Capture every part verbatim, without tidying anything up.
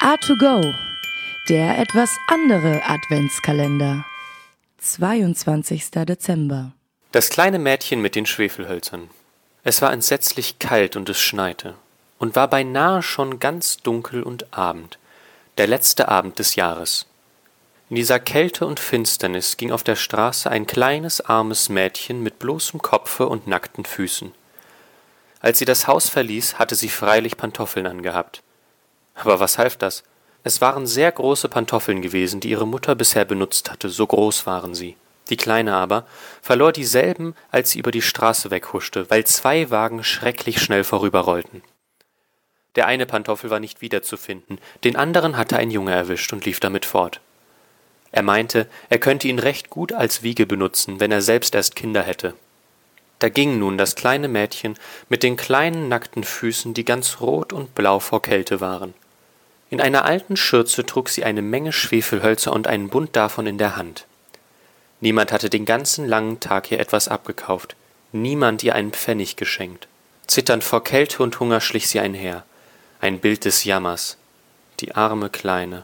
A to go, der etwas andere Adventskalender. zweiundzwanzigster Dezember. Das kleine Mädchen mit den Schwefelhölzern. Es war entsetzlich kalt und es schneite und war beinahe schon ganz dunkel und Abend, der letzte Abend des Jahres. In dieser Kälte und Finsternis ging auf der Straße ein kleines, armes Mädchen mit bloßem Kopfe und nackten Füßen. Als sie das Haus verließ, hatte sie freilich Pantoffeln angehabt. Aber was half das? Es waren sehr große Pantoffeln gewesen, die ihre Mutter bisher benutzt hatte, so groß waren sie. Die Kleine aber verlor dieselben, als sie über die Straße weghuschte, weil zwei Wagen schrecklich schnell vorüberrollten. Der eine Pantoffel war nicht wiederzufinden, den anderen hatte ein Junge erwischt und lief damit fort. Er meinte, er könnte ihn recht gut als Wiege benutzen, wenn er selbst erst Kinder hätte. Da ging nun das kleine Mädchen mit den kleinen nackten Füßen, die ganz rot und blau vor Kälte waren. In einer alten Schürze trug sie eine Menge Schwefelhölzer und einen Bund davon in der Hand. Niemand hatte den ganzen langen Tag ihr etwas abgekauft, niemand ihr einen Pfennig geschenkt. Zitternd vor Kälte und Hunger schlich sie einher, ein Bild des Jammers, die arme Kleine.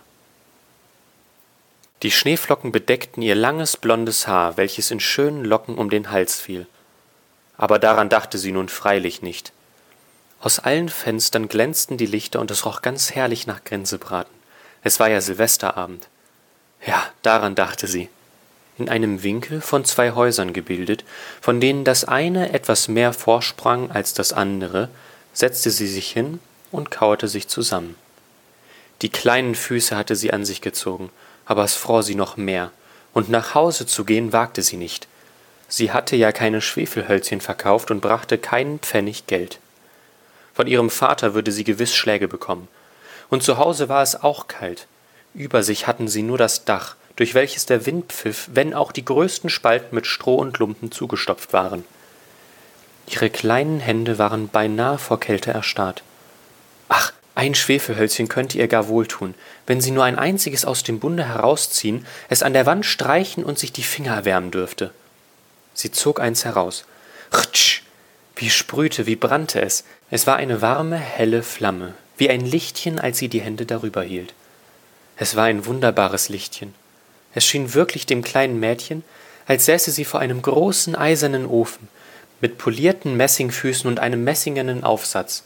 Die Schneeflocken bedeckten ihr langes blondes Haar, welches in schönen Locken um den Hals fiel. Aber daran dachte sie nun freilich nicht. Aus allen Fenstern glänzten die Lichter und es roch ganz herrlich nach Gänsebraten. Es war ja Silvesterabend. Ja, daran dachte sie. In einem Winkel von zwei Häusern gebildet, von denen das eine etwas mehr vorsprang als das andere, setzte sie sich hin und kauerte sich zusammen. Die kleinen Füße hatte sie an sich gezogen, aber es fror sie noch mehr, und nach Hause zu gehen wagte sie nicht. Sie hatte ja keine Schwefelhölzchen verkauft und brachte keinen Pfennig Geld. Von ihrem Vater würde sie gewiss Schläge bekommen. Und zu Hause war es auch kalt. Über sich hatten sie nur das Dach, durch welches der Wind pfiff, wenn auch die größten Spalten mit Stroh und Lumpen zugestopft waren. Ihre kleinen Hände waren beinahe vor Kälte erstarrt. Ach, ein Schwefelhölzchen könnte ihr gar wohltun, wenn sie nur ein einziges aus dem Bunde herausziehen, es an der Wand streichen und sich die Finger erwärmen dürfte. Sie zog eins heraus. Rtsch! Wie sprühte, wie brannte es. Es war eine warme, helle Flamme, wie ein Lichtchen, als sie die Hände darüber hielt. Es war ein wunderbares Lichtchen. Es schien wirklich dem kleinen Mädchen, als säße sie vor einem großen eisernen Ofen, mit polierten Messingfüßen und einem messingenen Aufsatz.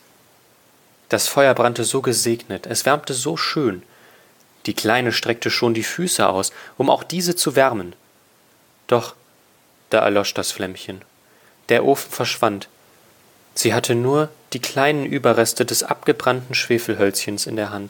Das Feuer brannte so gesegnet, es wärmte so schön. Die Kleine streckte schon die Füße aus, um auch diese zu wärmen. Doch da erlosch das Flämmchen. Der Ofen verschwand. Sie hatte nur die kleinen Überreste des abgebrannten Schwefelhölzchens in der Hand.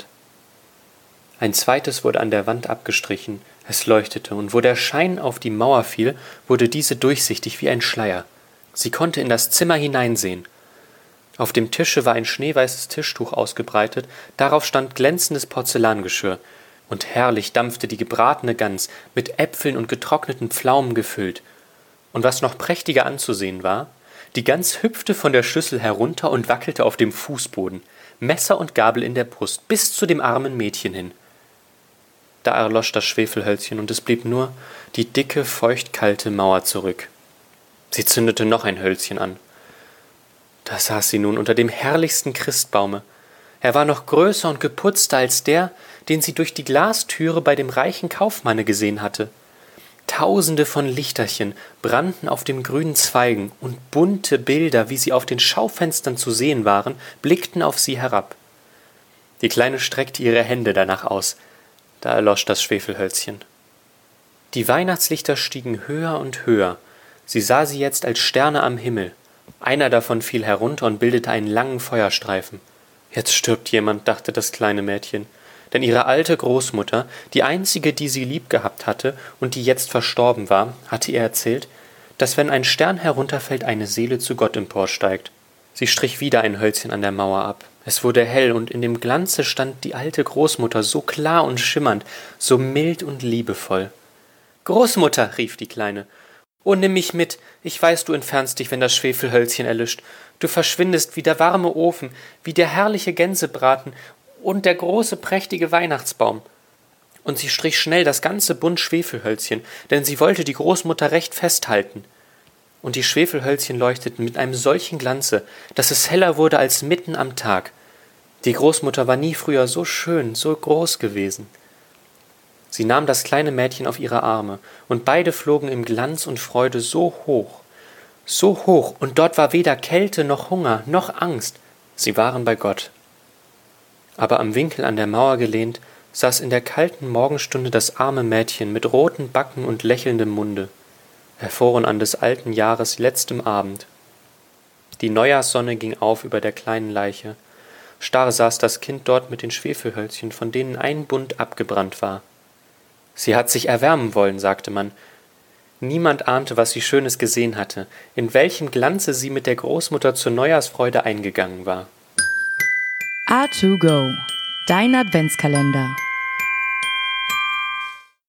Ein zweites wurde an der Wand abgestrichen, es leuchtete, und wo der Schein auf die Mauer fiel, wurde diese durchsichtig wie ein Schleier. Sie konnte in das Zimmer hineinsehen. Auf dem Tische war ein schneeweißes Tischtuch ausgebreitet, darauf stand glänzendes Porzellangeschirr, und herrlich dampfte die gebratene Gans, mit Äpfeln und getrockneten Pflaumen gefüllt. Und was noch prächtiger anzusehen war, die Gans hüpfte von der Schüssel herunter und wackelte auf dem Fußboden, Messer und Gabel in der Brust, bis zu dem armen Mädchen hin. Da erlosch das Schwefelhölzchen und es blieb nur die dicke, feuchtkalte Mauer zurück. Sie zündete noch ein Hölzchen an. Da saß sie nun unter dem herrlichsten Christbaume. Er war noch größer und geputzter als der, den sie durch die Glastüre bei dem reichen Kaufmanne gesehen hatte. Tausende von Lichterchen brannten auf den grünen Zweigen, und bunte Bilder, wie sie auf den Schaufenstern zu sehen waren, blickten auf sie herab. Die Kleine streckte ihre Hände danach aus. Da erlosch das Schwefelhölzchen. Die Weihnachtslichter stiegen höher und höher. Sie sah sie jetzt als Sterne am Himmel. Einer davon fiel herunter und bildete einen langen Feuerstreifen. Jetzt stirbt jemand, dachte das kleine Mädchen. Denn ihre alte Großmutter, die einzige, die sie lieb gehabt hatte und die jetzt verstorben war, hatte ihr erzählt, dass wenn ein Stern herunterfällt, eine Seele zu Gott emporsteigt. Sie strich wieder ein Hölzchen an der Mauer ab. Es wurde hell, und in dem Glanze stand die alte Großmutter so klar und schimmernd, so mild und liebevoll. »Großmutter«, rief die Kleine, »oh, nimm mich mit, ich weiß, du entfernst dich, wenn das Schwefelhölzchen erlischt. Du verschwindest wie der warme Ofen, wie der herrliche Gänsebraten und der große, prächtige Weihnachtsbaum.« Und sie strich schnell das ganze Bund Schwefelhölzchen, denn sie wollte die Großmutter recht festhalten. Und die Schwefelhölzchen leuchteten mit einem solchen Glanze, dass es heller wurde als mitten am Tag. Die Großmutter war nie früher so schön, so groß gewesen. Sie nahm das kleine Mädchen auf ihre Arme, und beide flogen im Glanz und Freude so hoch, so hoch, und dort war weder Kälte noch Hunger noch Angst, sie waren bei Gott. Aber am Winkel an der Mauer gelehnt, saß in der kalten Morgenstunde das arme Mädchen mit roten Backen und lächelndem Munde, erfroren an des alten Jahres letztem Abend. Die Neujahrssonne ging auf über der kleinen Leiche, starr saß das Kind dort mit den Schwefelhölzchen, von denen ein Bund abgebrannt war. Sie hat sich erwärmen wollen, sagte man. Niemand ahnte, was sie Schönes gesehen hatte, in welchem Glanze sie mit der Großmutter zur Neujahrsfreude eingegangen war. A to Go, dein Adventskalender.